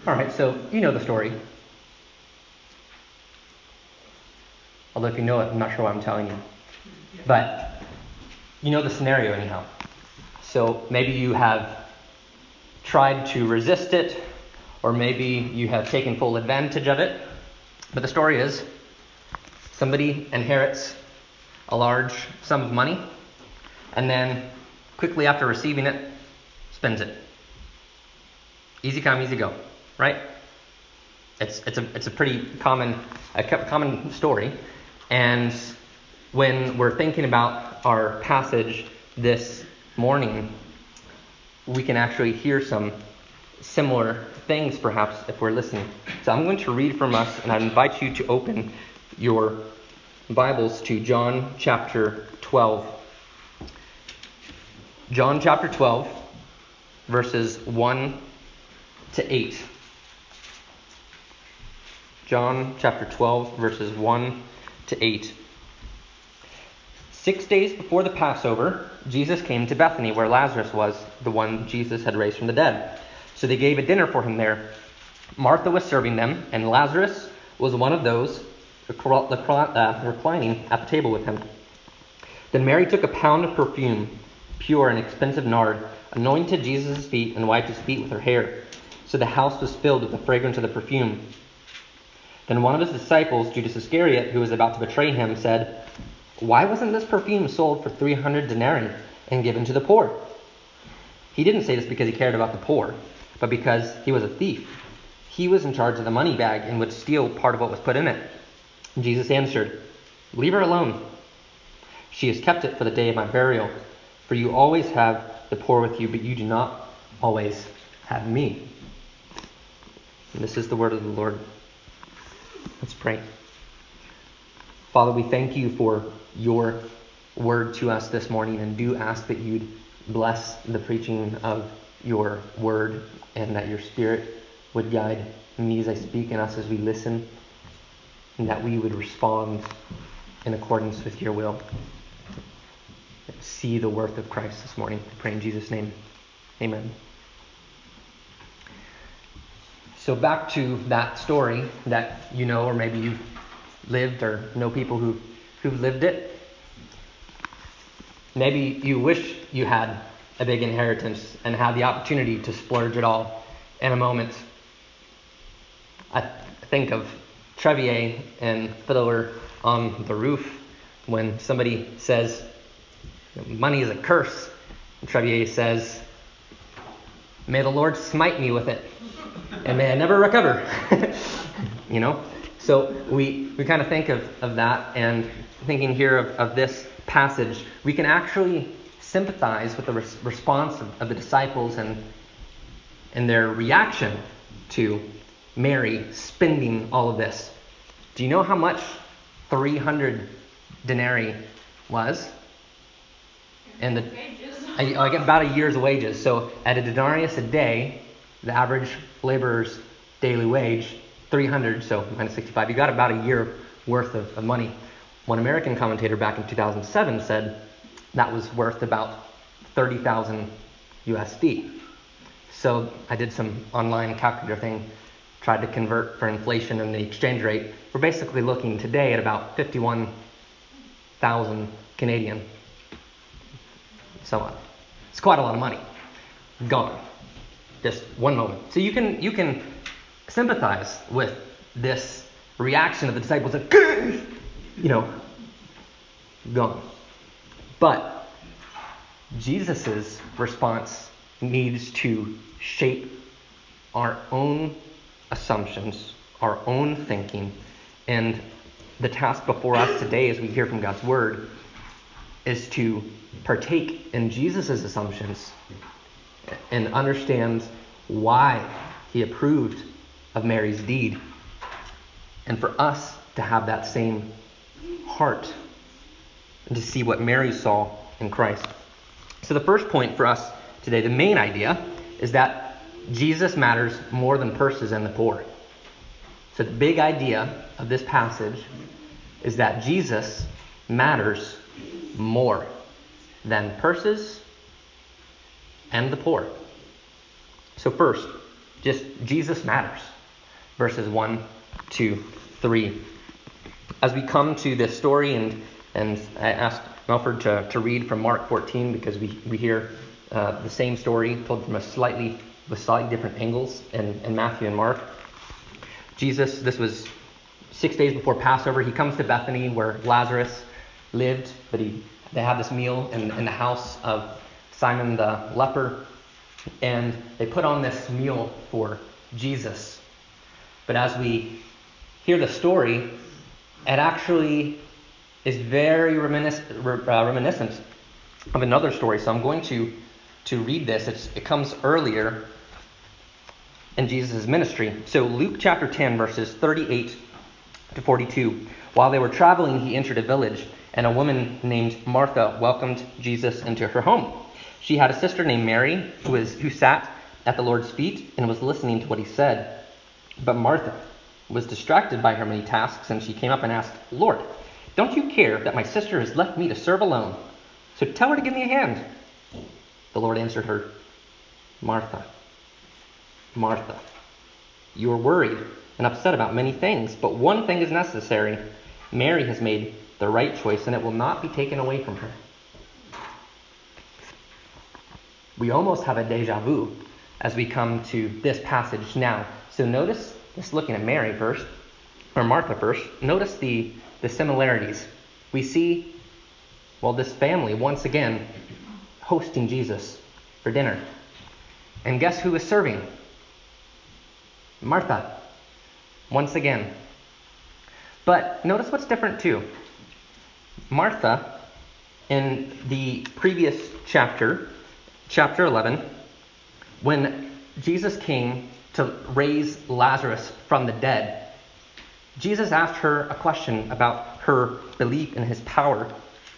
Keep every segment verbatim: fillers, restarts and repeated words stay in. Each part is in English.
All right, so you know the story. Although if you know it, I'm not sure why I'm telling you. But you know the scenario anyhow. So maybe you have tried to resist it, or maybe you have taken full advantage of it. But the story is, somebody inherits a large sum of money, and then quickly after receiving it, spends it. Easy come, easy go, right? It's it's a it's a pretty common a common story, and when we're thinking about our passage this morning, we can actually hear some similar things, perhaps, if we're listening. So I'm going to read from us, and I invite you to open your Bibles to John chapter twelve. John chapter twelve, verses one to eight. John chapter twelve, verses one to eight. Six days before the Passover, Jesus came to Bethany, where Lazarus was, the one Jesus had raised from the dead. So they gave a dinner for him there. Martha was serving them, and Lazarus was one of those reclining at the table with him. Then Mary took a pound of perfume, pure and expensive nard, anointed Jesus' feet, and wiped his feet with her hair. So the house was filled with the fragrance of the perfume. Then one of his disciples, Judas Iscariot, who was about to betray him, said, "Why wasn't this perfume sold for three hundred denarii and given to the poor?" He didn't say this because he cared about the poor, but because he was a thief. He was in charge of the money bag and would steal part of what was put in it. Jesus answered, "Leave her alone. She has kept it for the day of my burial. For you always have the poor with you, but you do not always have me." And this is the word of the Lord. Let's pray. Father, we thank you for your word to us this morning, and do ask that you'd bless the preaching of your word, and that your Spirit would guide me as I speak and us as we listen, and that we would respond in accordance with your will. See the worth of Christ this morning. I pray in Jesus' name. Amen. So back to that story that you know, or maybe you've lived or know people who, who've lived it. Maybe you wish you had a big inheritance and had the opportunity to splurge it all in a moment. I think of Trevier and Fiddler on the Roof when somebody says, "Money is a curse." And Trevier says, "May the Lord smite me with it, and may I never recover." You know? So we, we kind of think of, of that, and thinking here of, of this passage, we can actually sympathize with the res- response of, of the disciples and, and their reaction to Mary spending all of this. Do you know how much three hundred denarii was? And the, I, I get about a year's wages. So at a denarius a day, the average laborer's daily wage, three hundred, so minus sixty-five, you got about a year worth of, of money. One American commentator back in two thousand seven said that was worth about thirty thousand U S D. So I did some online calculator thing, tried to convert for inflation and the exchange rate. We're basically looking today at about fifty-one thousand Canadian. So on. It's quite a lot of money. Gone. Just one moment. So you can you can sympathize with this reaction of the disciples of, you know, gone. But Jesus' response needs to shape our own assumptions, our own thinking, and the task before us today, as we hear from God's word, is to partake in Jesus' assumptions and understand why he approved of Mary's deed, and for us to have that same heart and to see what Mary saw in Christ. So the first point for us today, the main idea, is that Jesus matters more than purses and the poor. So the big idea of this passage is that Jesus matters more than purses and the poor. So first, Just Jesus matters. Verses one, two, three. As we come to this story, and and I asked Melford to, to read from Mark fourteen, because we, we hear uh, the same story told from a slightly with slightly different angles in, in Matthew and Mark. Jesus, this was six days before Passover. He comes to Bethany where Lazarus lived, but he they have this meal in, in the house of Simon the leper, and they put on this meal for Jesus. But as we hear the story, it actually is very reminis- uh, reminiscent of another story. So I'm going to, to read this. It's, it comes earlier in Jesus' ministry. So Luke chapter ten, verses thirty-eight to forty-two. While they were traveling, he entered a village, and a woman named Martha welcomed Jesus into her home. She had a sister named Mary who was who sat at the Lord's feet and was listening to what he said. But Martha was distracted by her many tasks, and she came up and asked, "Lord, don't you care that my sister has left me to serve alone? So tell her to give me a hand." The Lord answered her, "Martha, Martha, you are worried and upset about many things, but one thing is necessary. Mary has made the right choice, and it will not be taken away from her." We almost have a deja vu as we come to this passage now. So notice, just looking at Mary first, or Martha first, notice the, the similarities. We see, well, this family once again hosting Jesus for dinner. And guess who is serving? Martha, once again. But notice what's different too. Martha, in the previous chapter, chapter eleven, when Jesus came to raise Lazarus from the dead, Jesus asked her a question about her belief in his power.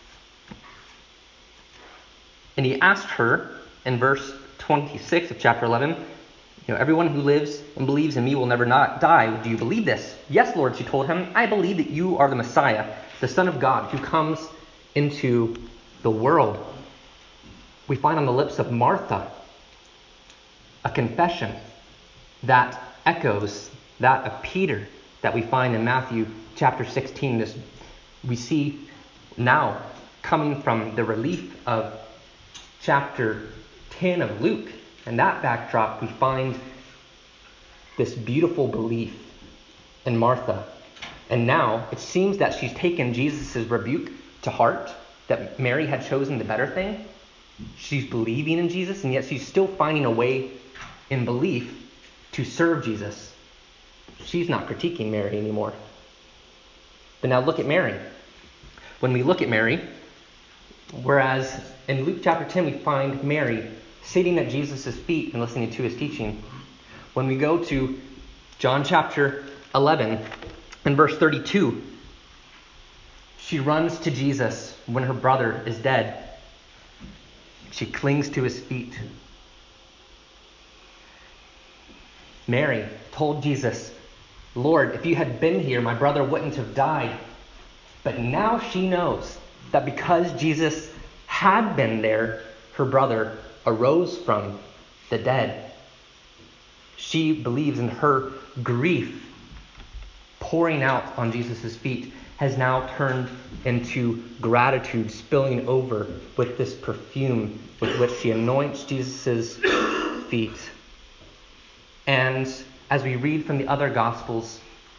And he asked her in verse twenty-six of chapter eleven, you know, "Everyone who lives and believes in me will never not die. Do you believe this?" "Yes, Lord," she told him. "I believe that you are the Messiah, the Son of God, who comes into the world." We find on the lips of Martha a confession that echoes that of Peter that we find in Matthew chapter sixteen. This we see now coming from the relief of chapter ten of Luke. In that backdrop, we find this beautiful belief in Martha. And now it seems that she's taken Jesus' rebuke to heart, that Mary had chosen the better thing. She's believing in Jesus, and yet she's still finding a way in belief to serve Jesus. She's not critiquing Mary anymore. But now look at Mary. When we look at Mary, whereas in Luke chapter ten we find Mary sitting at Jesus' feet and listening to his teaching, when we go to John chapter eleven and verse thirty-two, she runs to Jesus when her brother is dead. She clings to his feet. Mary told Jesus, "Lord, if you had been here, my brother wouldn't have died." But now she knows that because Jesus had been there, her brother arose from the dead. She believes in her grief pouring out on Jesus' feet has now turned into gratitude spilling over with this perfume with which she anoints Jesus' feet. And as we read from the other Gospels,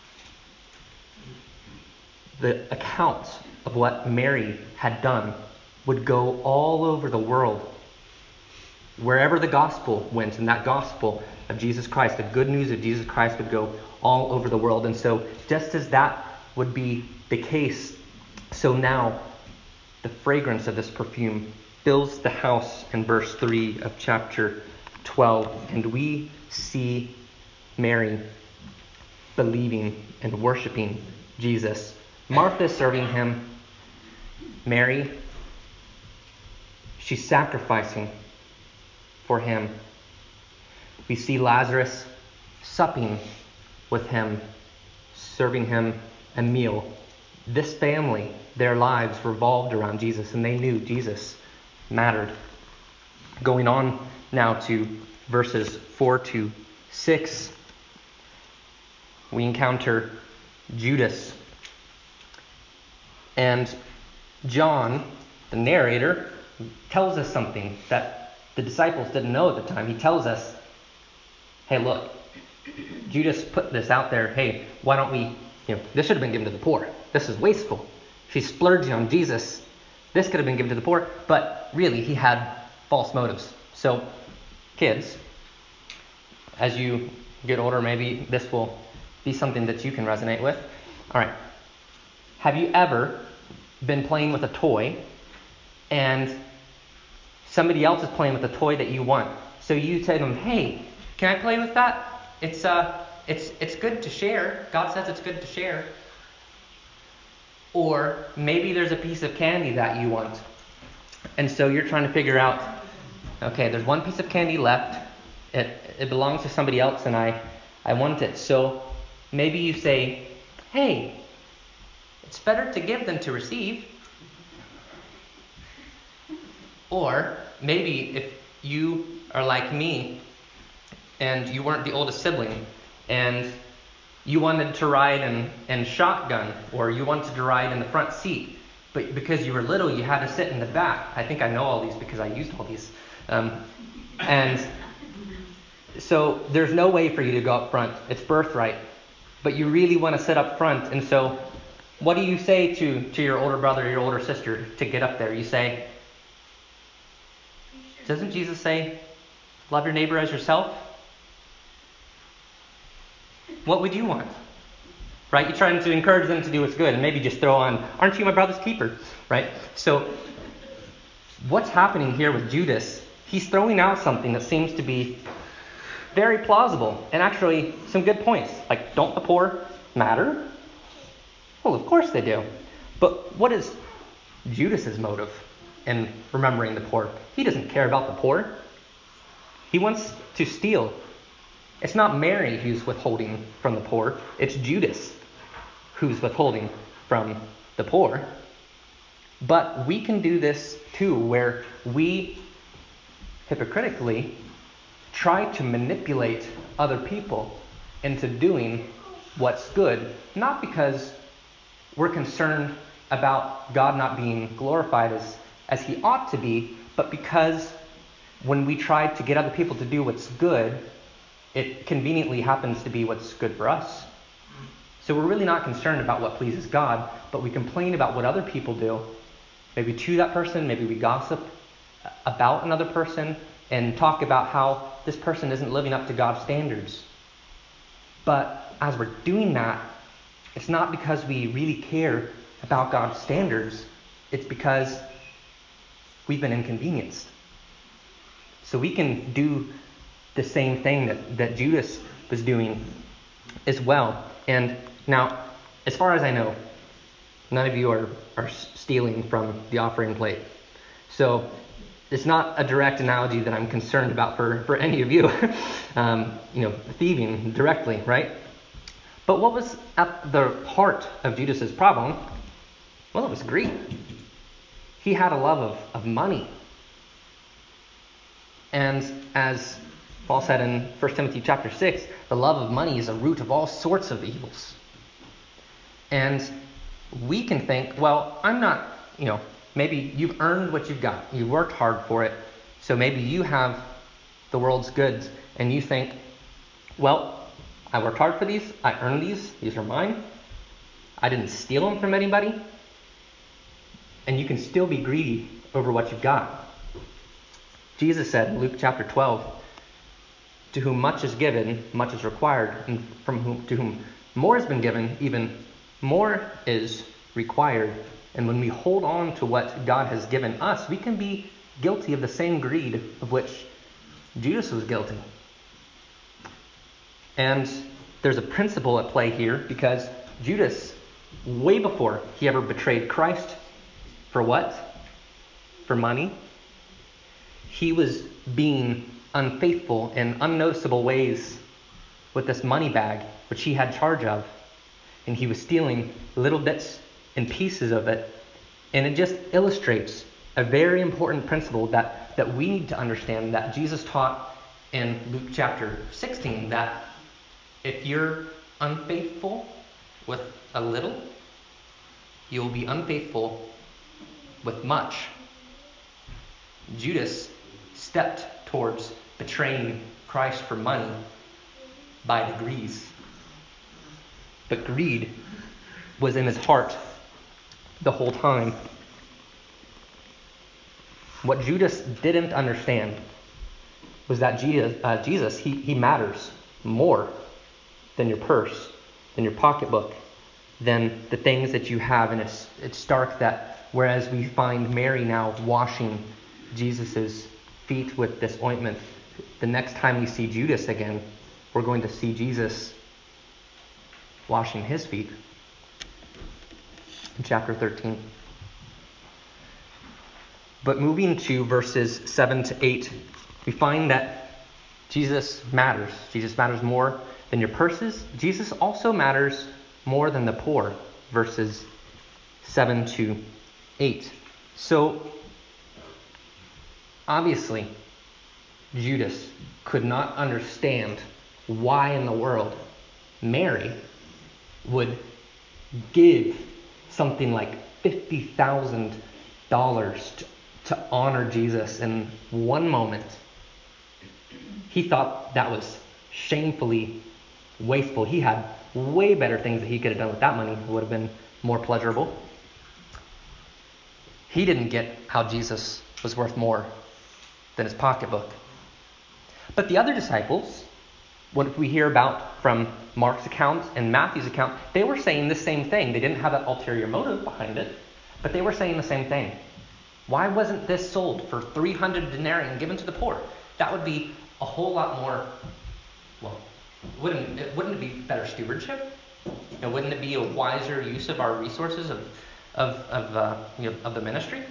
the account of what Mary had done would go all over the world. Wherever the gospel went, and that gospel of Jesus Christ, the good news of Jesus Christ, would go all over the world. And so just as that would be the case, so now the fragrance of this perfume fills the house in verse three of chapter twelve. And we see Mary believing and worshiping Jesus. Martha serving him. Mary, she's sacrificing for him. We see Lazarus supping with him, serving him a meal. This family, their lives revolved around Jesus, and they knew Jesus mattered. Going on now to verses four to six, we encounter Judas. And John, the narrator, tells us something that the disciples didn't know at the time. He tells us, hey, look, Judas put this out there. Hey, why don't we, you know, this should have been given to the poor. This is wasteful. She's splurging on Jesus. This could have been given to the poor. But really, he had false motives. So, kids, as you get older, maybe this will be something that you can resonate with. All right. Have you ever been playing with a toy and somebody else is playing with a toy that you want? So you tell them, hey, can I play with that? It's uh, it's it's good to share. God says it's good to share. Or maybe there's a piece of candy that you want. And so you're trying to figure out, okay, there's one piece of candy left. It it belongs to somebody else and I, I want it. So maybe you say, hey, it's better to give than to receive. Or maybe if you are like me and you weren't the oldest sibling and you wanted to ride in, in shotgun or you wanted to ride in the front seat, but because you were little you had to sit in the back. I think I know all these because I used all these. Um, and so there's no way for you to go up front. It's birthright. But you really want to sit up front. And so what do you say to, to your older brother or your older sister to get up there? You say, doesn't Jesus say, love your neighbor as yourself? What would you want? Right? You're trying to encourage them to do what's good and maybe just throw on, aren't you my brother's keeper? Right? So what's happening here with Judas? He's throwing out something that seems to be very plausible and actually some good points. Like, don't the poor matter? Well, of course they do. But what is Judas's motive in remembering the poor? He doesn't care about the poor. He wants to steal. It's not Mary who's withholding from the poor. It's Judas who's withholding from the poor. But we can do this too, where we hypocritically try to manipulate other people into doing what's good, not because we're concerned about God not being glorified as, as he ought to be, but because when we try to get other people to do what's good, it conveniently happens to be what's good for us. So we're really not concerned about what pleases God, but we complain about what other people do. Maybe to that person, maybe we gossip about another person and talk about how this person isn't living up to God's standards. But as we're doing that, it's not because we really care about God's standards. It's because we've been inconvenienced. So we can do the same thing that, that Judas was doing as well. And now, as far as I know, none of you are, are stealing from the offering plate. So it's not a direct analogy that I'm concerned about for, for any of you, um, you know, thieving directly, right? But what was at the heart of Judas's problem? Well, it was greed. He had a love of, of money. And as Paul said in First Timothy chapter six, the love of money is a root of all sorts of evils. And we can think, well, I'm not, you know, maybe you've earned what you've got. You worked hard for it. So maybe you have the world's goods. And you think, well, I worked hard for these. I earned these. These are mine. I didn't steal them from anybody. And you can still be greedy over what you've got. Jesus said in Luke chapter twelve, to whom much is given, much is required. And from whom to whom more has been given, even more is required. And when we hold on to what God has given us, we can be guilty of the same greed of which Judas was guilty. And there's a principle at play here because Judas, way before he ever betrayed Christ, for what? For money. He was being unfaithful in unnoticeable ways with this money bag, which he had charge of. And he was stealing little bits and pieces of it. And it just illustrates a very important principle that, that we need to understand, that Jesus taught in Luke chapter sixteen that if you're unfaithful with a little, you'll be unfaithful with much. Judas stepped towards betraying Christ for money by degrees. But greed was in his heart the whole time. What Judas didn't understand was that Jesus, uh, Jesus he, he matters more than your purse, than your pocketbook, than the things that you have. And it's, it's stark that whereas we find Mary now washing Jesus' feet with this ointment, the next time we see Judas again, we're going to see Jesus washing his feet. In chapter thirteen. But moving to verses seven to eight, we find that Jesus matters. Jesus matters more than your purses. Jesus also matters more than the poor. Verses seven to eight. So, obviously, Judas could not understand why in the world Mary would give something like fifty thousand dollars to, to honor Jesus in one moment. He thought that was shamefully wasteful. He had way better things that he could have done with that money. It would have been more pleasurable. He didn't get how Jesus was worth more than his pocketbook. But the other disciples, what we hear about from Mark's account and Matthew's account, they were saying the same thing. They didn't have that ulterior motive behind it, but they were saying the same thing. Why wasn't this sold for three hundred denarii and given to the poor? That would be a whole lot more, well, wouldn't it, wouldn't it be better stewardship? And wouldn't it be a wiser use of our resources of of of, uh, you know, of the ministry?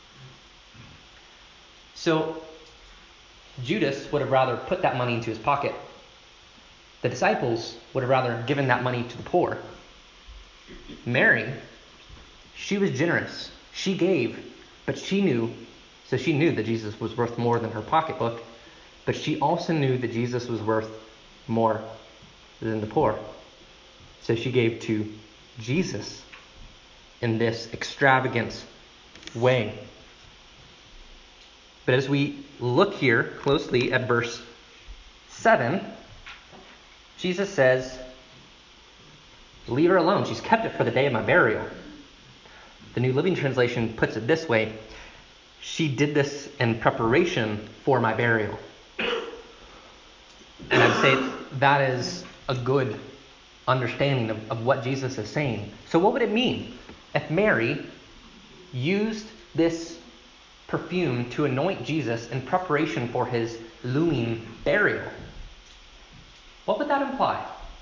So Judas would have rather put that money into his pocket. The disciples would have rather given that money to the poor. Mary, she was generous. She gave, but she knew, so she knew that Jesus was worth more than her pocketbook, but she also knew that Jesus was worth more than the poor. So she gave to Jesus in this extravagant way. But as we look here closely at verse seven, Jesus says, leave her alone. She's kept it for the day of my burial. The New Living Translation puts it this way: she did this in preparation for my burial. And I'd say that is a good understanding of, of what Jesus is saying. So what would it mean if Mary used this perfume to anoint Jesus in preparation for his looming burial? What would that imply?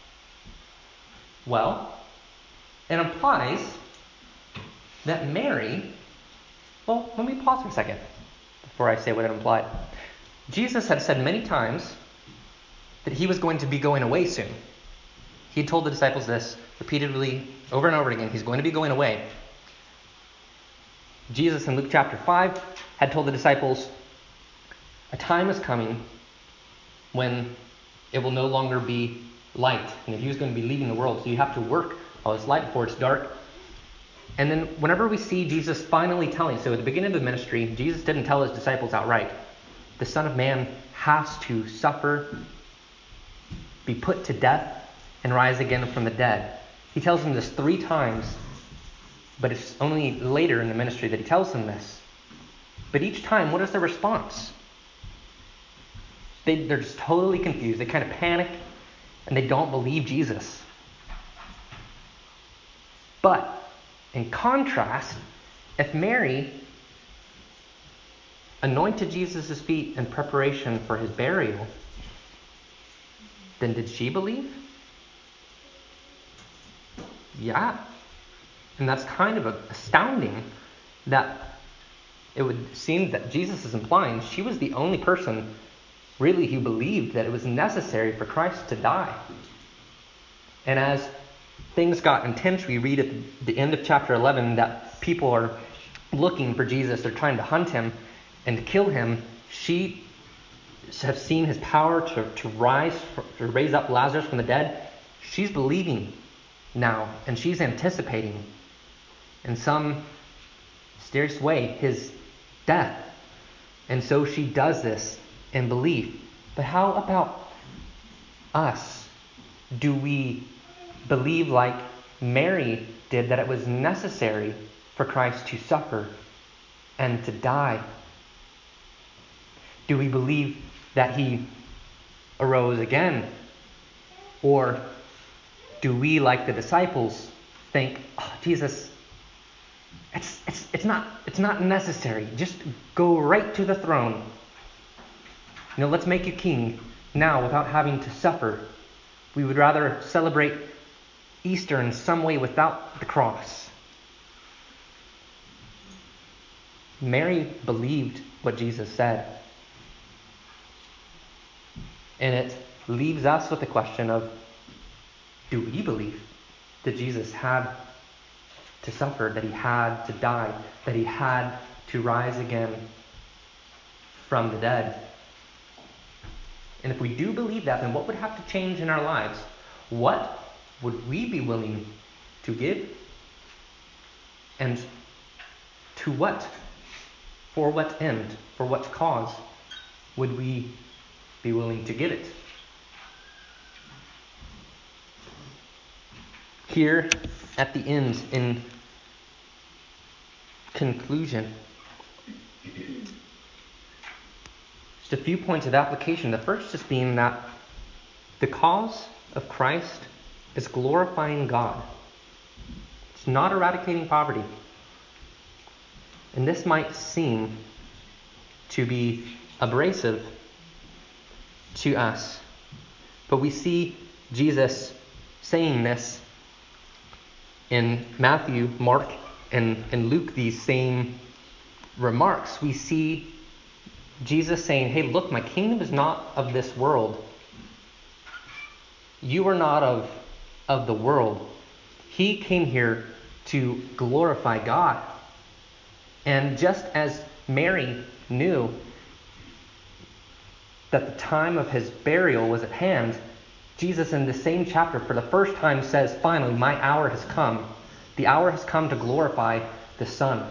Well, it implies that Mary, well, let me pause for a second before I say what it implied. Jesus had said many times that he was going to be going away soon. He had told the disciples this repeatedly over and over again. He's going to be going away. Jesus in Luke chapter five had told the disciples, a time is coming when it will no longer be light. And he was going to be leaving the world, so you have to work while it's light before it's dark. And then whenever we see Jesus finally telling, so at the beginning of the ministry, Jesus didn't tell his disciples outright, the Son of Man has to suffer, be put to death, and rise again from the dead. He tells them this three times, but it's only later in the ministry that he tells them this. But each time, what is their response? They, they're just totally confused. They kind of panic, and they don't believe Jesus. But in contrast, if Mary anointed Jesus' feet in preparation for his burial, then did she believe? Yeah. And that's kind of astounding that it would seem that Jesus is implying she was the only person really who believed that it was necessary for Christ to die. And as things got intense, we read at the end of chapter eleven that people are looking for Jesus. They're trying to hunt him and to kill him. She have seen his power to, to rise, to raise up Lazarus from the dead, she's believing now, and she's anticipating in some mysterious way his death. And so she does this in belief. But how about us? Do we believe like Mary did, that it was necessary for Christ to suffer and to die? Do we believe that he arose again? Or do we, like the disciples, think, oh, Jesus, it's, it's, it's, not, it's not necessary. Just go right to the throne. You know, let's make you king now without having to suffer. We would rather celebrate Easter in some way without the cross. Mary believed what Jesus said. And it leaves us with the question of, do we believe that Jesus had to suffer, that he had to die, that he had to rise again from the dead? And if we do believe that, then what would have to change in our lives? What would we be willing to give? And to what? For what end? For what cause would we be willing to give it? Here at the end, in conclusion, just a few points of application. The first just being that the cause of Christ is glorifying God. It's not eradicating poverty. And this might seem to be abrasive to us, but we see Jesus saying this in Matthew, Mark, and, and Luke, these same remarks. We see Jesus saying, hey, look, my kingdom is not of this world. You are not of, of the world. He came here to glorify God. And just as Mary knew that the time of his burial was at hand, Jesus in the same chapter for the first time says, finally, my hour has come. The hour has come to glorify the Son.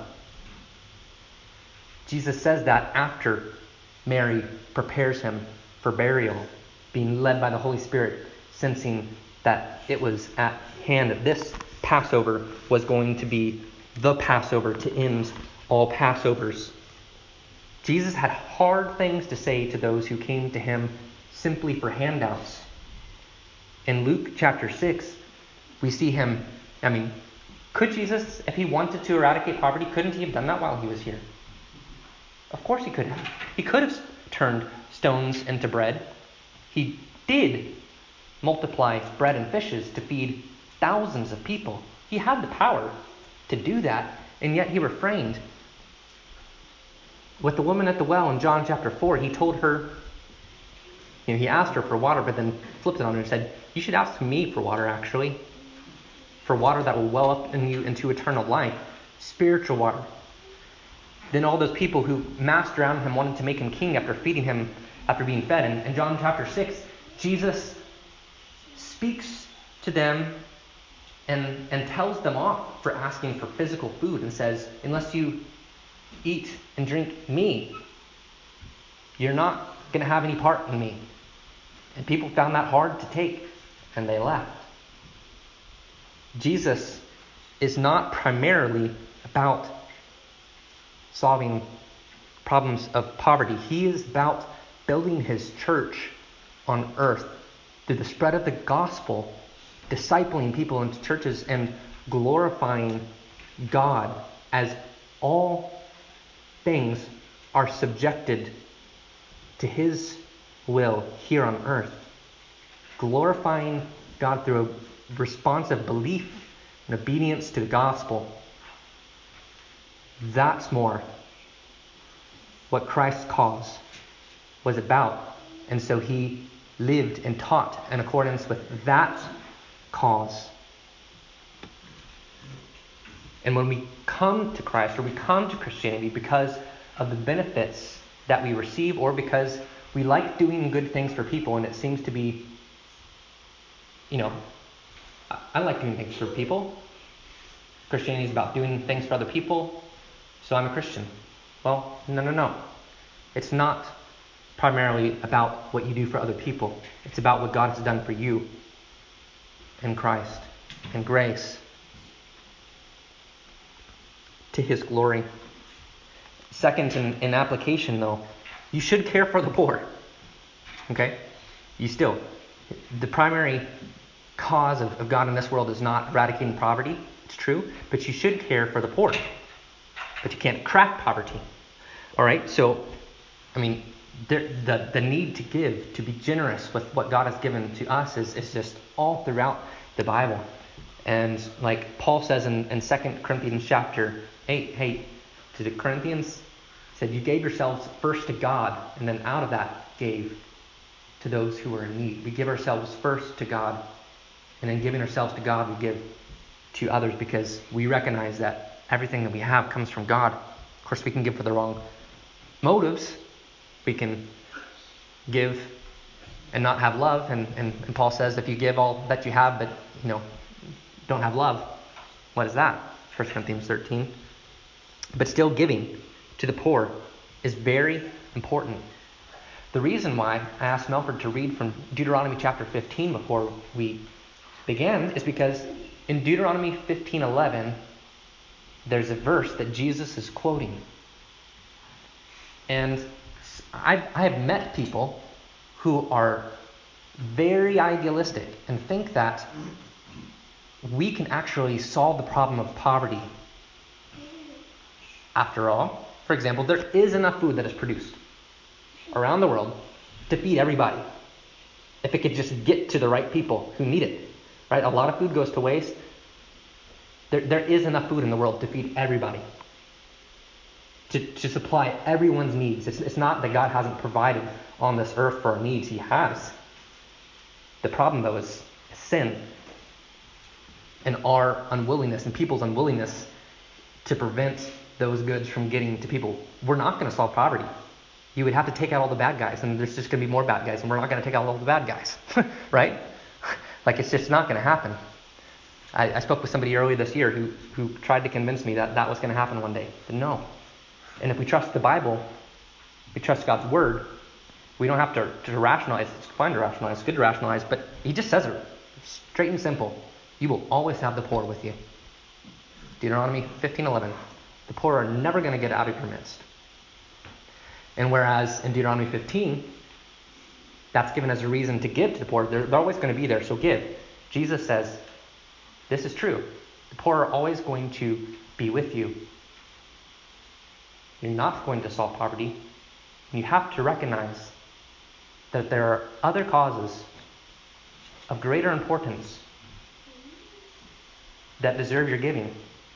Jesus says that after Mary prepares him for burial, being led by the Holy Spirit, sensing that it was at hand, that this Passover was going to be the Passover to end all Passovers. Jesus had hard things to say to those who came to him simply for handouts. In Luke chapter six, we see him, I mean, could Jesus, if he wanted to eradicate poverty, couldn't he have done that while he was here? Of course he could have. He could have turned stones into bread. He did multiply bread and fishes to feed thousands of people. He had the power to do that, and yet he refrained. With the woman at the well in John chapter four, he told her, you know, he asked her for water, but then flipped it on her and said, you should ask me for water, actually. For water that will well up in you into eternal life. Spiritual water. Then all those people who massed around him wanted to make him king after feeding him, after being fed. And in John chapter six, Jesus speaks to them and, and tells them off for asking for physical food and says, unless you eat and drink me, you're not going to have any part in me. And people found that hard to take, and they left. Jesus is not primarily about solving problems of poverty. He is about building his church on earth through the spread of the gospel, discipling people into churches, and glorifying God as all things are subjected to his will here on earth. Glorifying God through a responsive belief and obedience to the gospel. That's more what Christ's cause was about. And so he lived and taught in accordance with that cause. And when we come to Christ, or we come to Christianity because of the benefits that we receive, or because we like doing good things for people, and it seems to be, you know, I, I like doing things for people. Christianity is about doing things for other people, so I'm a Christian. Well, no, no, no. It's not primarily about what you do for other people. It's about what God has done for you in Christ, in grace, to his glory. Second, in, in application, though, you should care for the poor. Okay? You still, the primary cause of, of God in this world is not eradicating poverty. It's true, but you should care for the poor. But you can't crack poverty. All right? So, I mean, there, the the need to give, to be generous with what God has given to us is, is just all throughout the Bible. And like Paul says in, in Second Corinthians chapter eight, hey, to the Corinthians, he said, you gave yourselves first to God, and then out of that gave to those who are in need. We give ourselves first to God, and then giving ourselves to God, we give to others, because we recognize that everything that we have comes from God. Of course, we can give for the wrong motives. We can give and not have love, and, and, and Paul says if you give all that you have but you know don't have love, what is that? First Corinthians thirteen. But still, giving to the poor is very important. The reason why I asked Melford to read from Deuteronomy chapter fifteen before we began is because in Deuteronomy fifteen eleven there's a verse that Jesus is quoting. And I, I have met people who are very idealistic and think that we can actually solve the problem of poverty. After all, for example, there is enough food that is produced around the world to feed everybody, if it could just get to the right people who need it. Right? A lot of food goes to waste. There, there is enough food in the world to feed everybody, to, to supply everyone's needs. It's, it's not that God hasn't provided on this earth for our needs. He has. The problem, though, is sin and our unwillingness and people's unwillingness to prevent those goods from getting to people. We're not going to solve poverty. You would have to take out all the bad guys, and there's just going to be more bad guys, and we're not going to take out all the bad guys. Right? Like, it's just not going to happen. I, I spoke with somebody earlier this year who, who tried to convince me that that was going to happen one day. But no. And if we trust the Bible, we trust God's Word, we don't have to, to rationalize. It's fine to rationalize. It's good to rationalize. But he just says it straight and simple. You will always have the poor with you. Deuteronomy fifteen eleven. The poor are never going to get out of your midst. And whereas in Deuteronomy fifteen, that's given as a reason to give to the poor. They're, they're always going to be there, so give. Jesus says, this is true. The poor are always going to be with you. You're not going to solve poverty. And you have to recognize that there are other causes of greater importance that deserve your giving.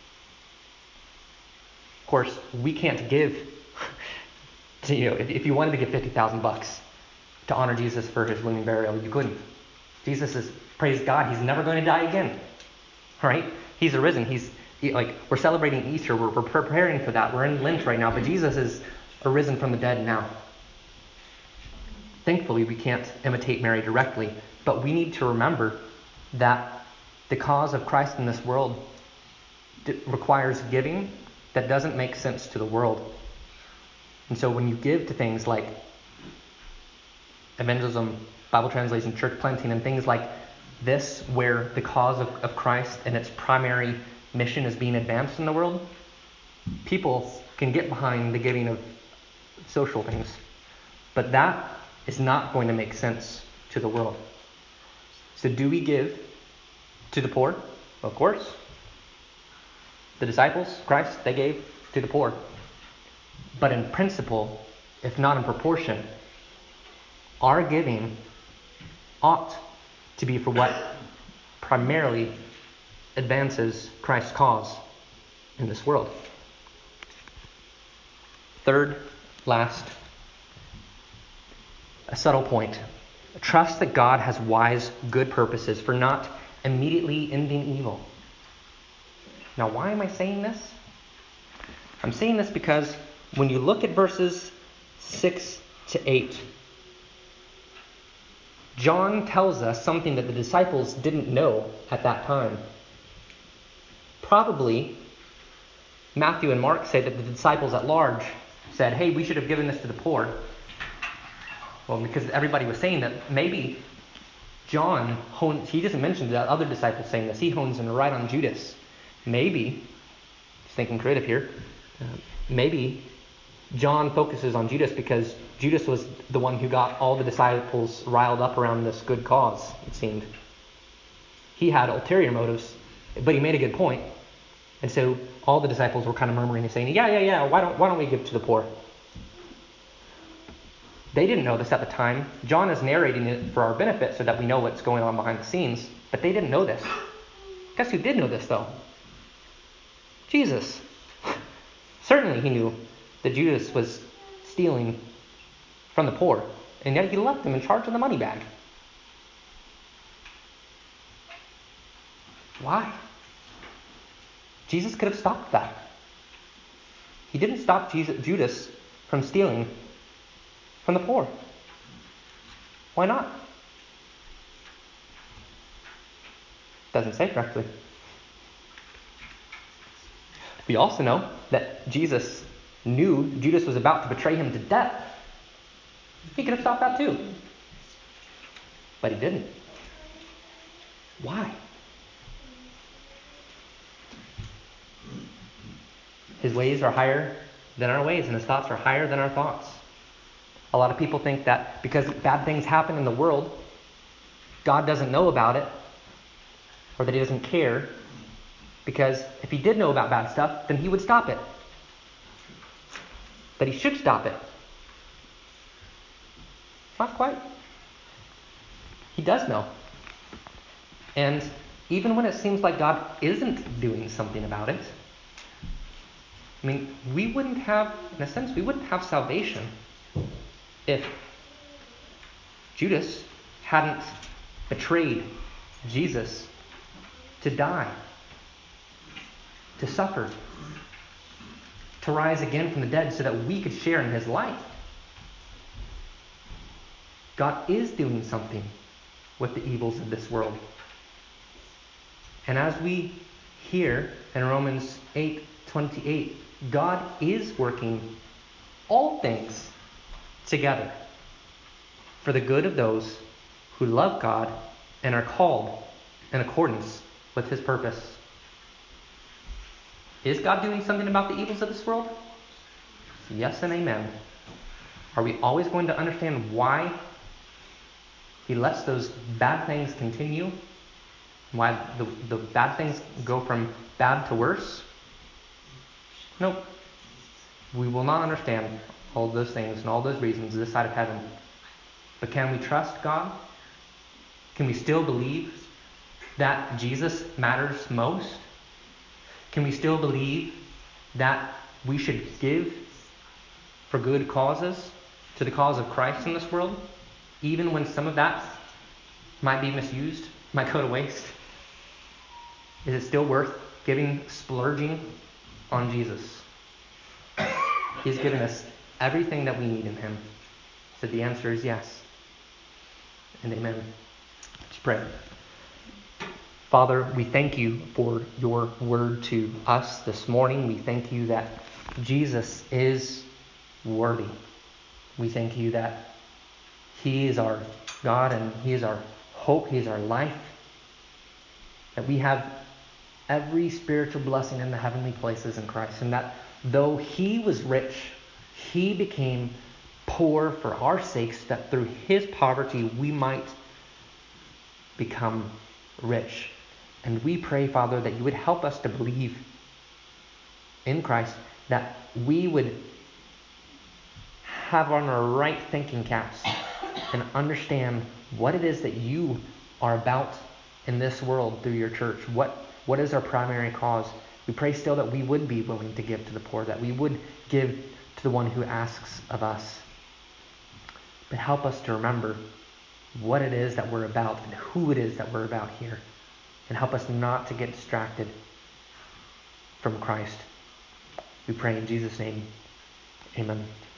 Of course, we can't give to, you know, if, if you wanted to give fifty thousand bucks to honor Jesus for his living burial, you couldn't. Jesus is, praise God, he's never going to die again. All right? He's arisen. He's he, like we're celebrating Easter. We're, we're preparing for that. We're in Lent right now, but Jesus is arisen from the dead now. Thankfully, we can't imitate Mary directly, but we need to remember that the cause of Christ in this world d- requires giving that doesn't make sense to the world. And so when you give to things like evangelism, Bible translation, church planting, and things like this, where the cause of, of Christ and its primary mission is being advanced in the world, people can get behind the giving of social things. But that is not going to make sense to the world. So do we give to the poor? Of course. The disciples, Christ, they gave to the poor. But in principle, if not in proportion, our giving ought to be for what primarily advances Christ's cause in this world. Third, last, a subtle point. Trust that God has wise, good purposes for not immediately ending evil. Now, why am I saying this? I'm saying this because when you look at verses six to eight John tells us something that the disciples didn't know at that time. Probably, Matthew and Mark say that the disciples at large said, hey, we should have given this to the poor. Well, because everybody was saying that, maybe John, honed, he doesn't mention the other disciples saying this, he hones in right on Judas. Maybe, just thinking creative here, uh, maybe John focuses on Judas because Judas was the one who got all the disciples riled up around this good cause, it seemed. He had ulterior motives, but he made a good point. And so all the disciples were kind of murmuring and saying, yeah, yeah, yeah, why don't, why don't we give to the poor? They didn't know this at the time. John is narrating it for our benefit so that we know what's going on behind the scenes, but they didn't know this. Guess who did know this, though? Jesus. Certainly he knew that Judas was stealing from the poor, and yet he left him in charge of the money bag. Why? Jesus could have stopped that. He didn't stop Jesus, Judas from stealing from the poor. Why not? Doesn't say correctly. We also know that Jesus knew Judas was about to betray him to death. He could have stopped that too. But he didn't. Why? His ways are higher than our ways, and his thoughts are higher than our thoughts. A lot of people think that because bad things happen in the world, God doesn't know about it, or that he doesn't care, because if he did know about bad stuff, then he would stop it. That he should stop it. Not quite. He does know. And even when it seems like God isn't doing something about it, I mean, we wouldn't have, in a sense, we wouldn't have salvation if Judas hadn't betrayed Jesus to die, to suffer, to rise again from the dead so that we could share in his life. God is doing something with the evils of this world. And as we hear in Romans eight twenty-eight, God is working all things together for the good of those who love God and are called in accordance with his purpose. Is God doing something about the evils of this world? Yes and amen. Are we always going to understand why he lets those bad things continue? Why the, the bad things go from bad to worse? Nope. We will not understand all those things and all those reasons this side of heaven. But can we trust God? Can we still believe that Jesus matters most? Can we still believe that we should give for good causes to the cause of Christ in this world, even when some of that might be misused, might go to waste? Is it still worth giving, splurging on Jesus? He's given us everything that we need in him. So the answer is yes. And amen. Let's pray. Father, we thank you for your word to us this morning. We thank you that Jesus is worthy. We thank you that he is our God and he is our hope. He is our life. That we have every spiritual blessing in the heavenly places in Christ. And that though he was rich, he became poor for our sakes, that through his poverty we might become rich. And we pray, Father, that you would help us to believe in Christ, that we would have on our right thinking caps and understand what it is that you are about in this world through your church. What, what is our primary cause? We pray still that we would be willing to give to the poor, that we would give to the one who asks of us. But help us to remember what it is that we're about and who it is that we're about here. And help us not to get distracted from Christ. We pray in Jesus' name. Amen.